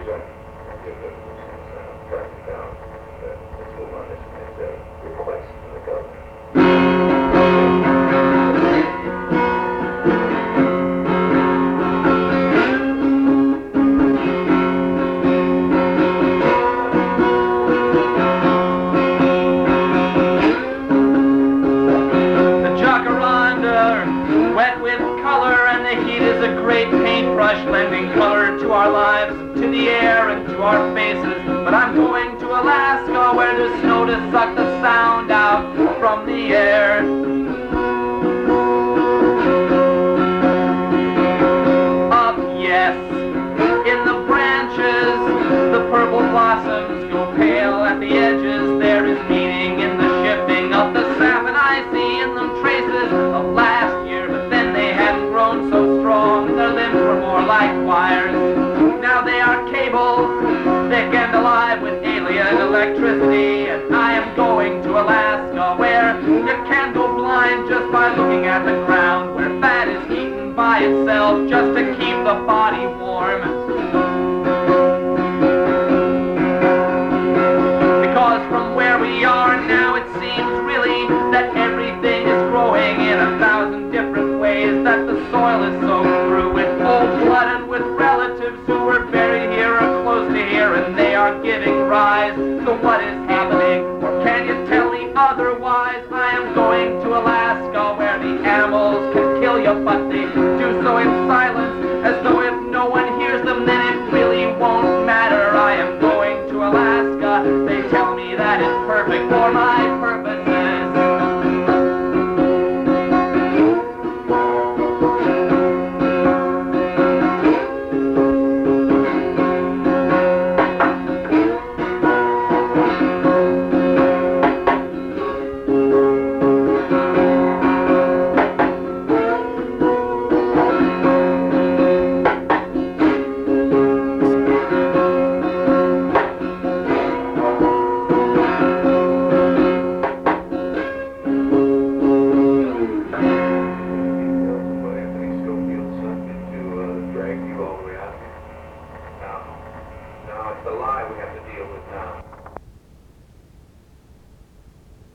reset. Give the traffic down. Let's move on this request from the governor. Wet with color, and the heat is a great paintbrush, lending color to our lives, to the air, and to our faces. But I'm going to Alaska, where there's snow to suck the sound out from the air. Up, yes, in the branches, the purple blossoms go pale at the edges. There is meaning in the shifting of the sap, and I see in them traces of last year. Grown so strong, their limbs were more like wires. Now they are cables, thick and alive with alien electricity. And I am going to Alaska, where you can't go blind just by looking at the ground, where fat is eaten by itself just to keep the body warm. Because from where we are now, it seems really that everything is growing in 1,000 different ways, that the soil is soaked through with old blood and with relatives who were buried here or close to here, and they are giving rise to what is happening. Or can you tell me otherwise? I am going to Alaska, where the animals can kill you, but they do so in silence, as though if no one hears them, then it really won't matter. I am going to Alaska. They tell me that it's perfect for my purposes. Now it's the lie we have to deal with now.